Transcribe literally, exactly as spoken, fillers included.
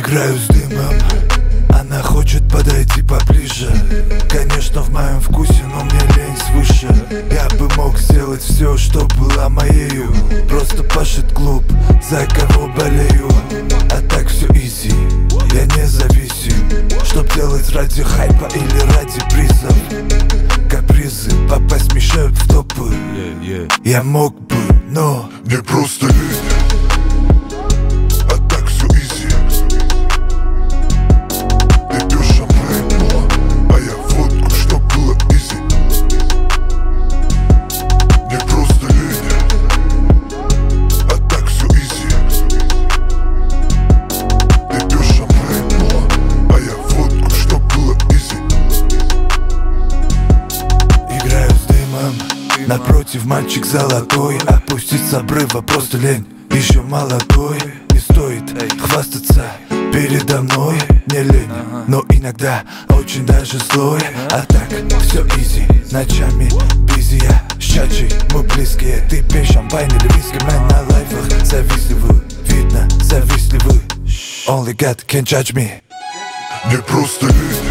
Играю с дымом, она хочет подойти поближе. Конечно, в моем вкусе, но мне лень свыше. Я бы мог сделать все, что было моею. Просто пашет клуб, за кого болею. А так все изи, я не зависим. Чтоб делать ради хайпа или ради призов. Капризы попасть мешают в топы. yeah, yeah. Я мог бы, но мне просто лень. Напротив мальчик золотой, опустить с обрыва просто лень. Еще молодой, не стоит хвастаться передо мной. Не лень, но иногда очень даже злой. А так все изи, ночами бизи. Я с чачей, мы близкие. Ты пей шампань или виски, мы на лайфах завистливы. Видно, завистливы. Only God can judge me. Мне просто лень.